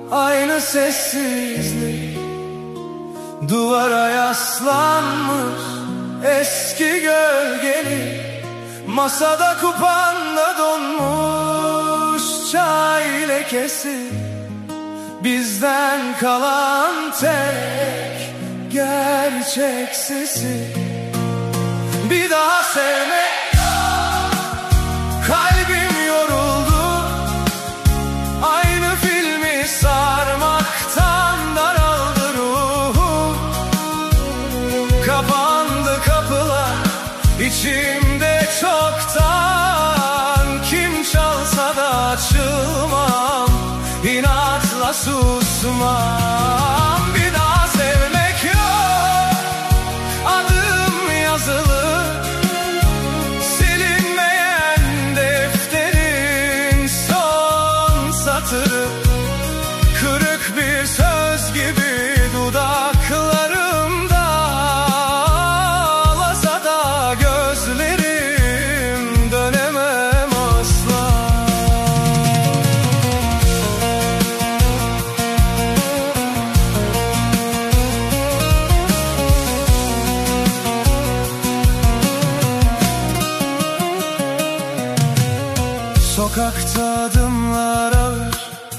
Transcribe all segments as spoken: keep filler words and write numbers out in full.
Aynı sessizlik, duvara yaslanmış eski gölgeli, masada kupanda donmuş çay lekesi. Bizden kalan tek gerçek sesi. Bir daha sevmek yok, kalbim yoruldu. Aynı filmi sarmaktan daraldı ruhum. Kapandı kapılar içimde çoktan. Kim çalsa da açılmam, inatla susmam. Bir daha sevmek yok, adım yazılı, silinmeyen defterin son satırı. Kırık bir söz gibi dudaklarımda, ağlasa da gözlerim, dönemem asla. Sokakta adımlar ağır,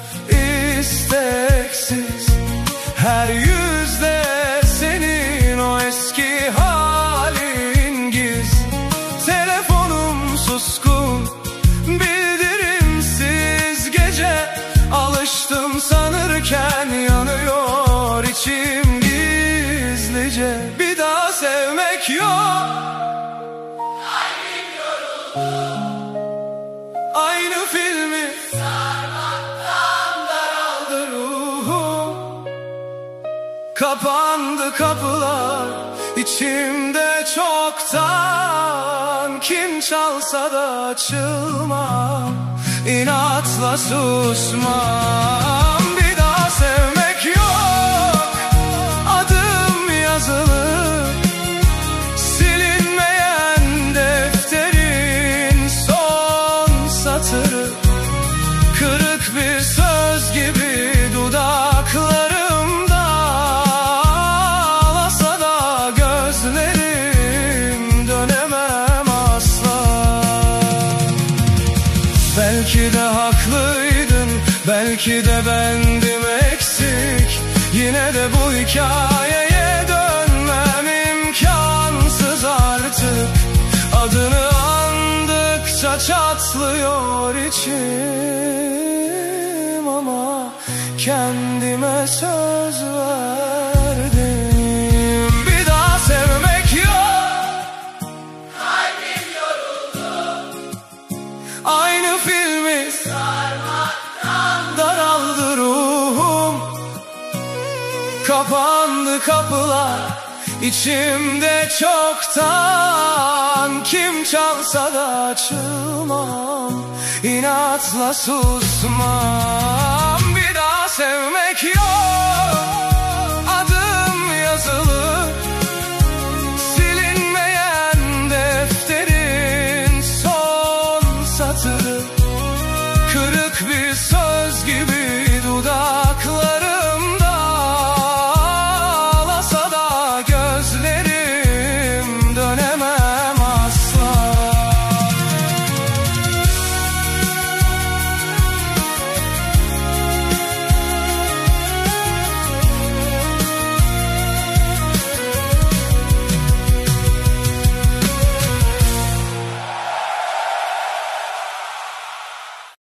isteksiz. Her yüzde senin o eski halin giz. Telefonum suskun, bildirimsiz gece. Alıştım sanırken yanıyor içim gizlice. Bir daha sevmek yok, aynı filmi sarmaktan daraldı ruhum. Kapandı kapılar içimde çoktan. Kim çalsa da açılmam, inatla susmam. Bir daha sevmek yok, adım yazılı, silinmeyen defterin son satırı. Kırık bir söz gibi dudaklarımda, ağlasa da gözlerim, dönemem asla. Belki de haklıydın, belki de bendim eksik. Yine de bu hikayeye dönmem imkansız artık. Adını andıkça çatlıyor içim, ama kendime söz verdim. Bir daha sevmek yok, kalbim yoruldu. Aynı filmi sarmaktan daraldı ruhum. Kapandı kapılar içimde çoktan. Kim çalsa da açılmam, inatla susmam.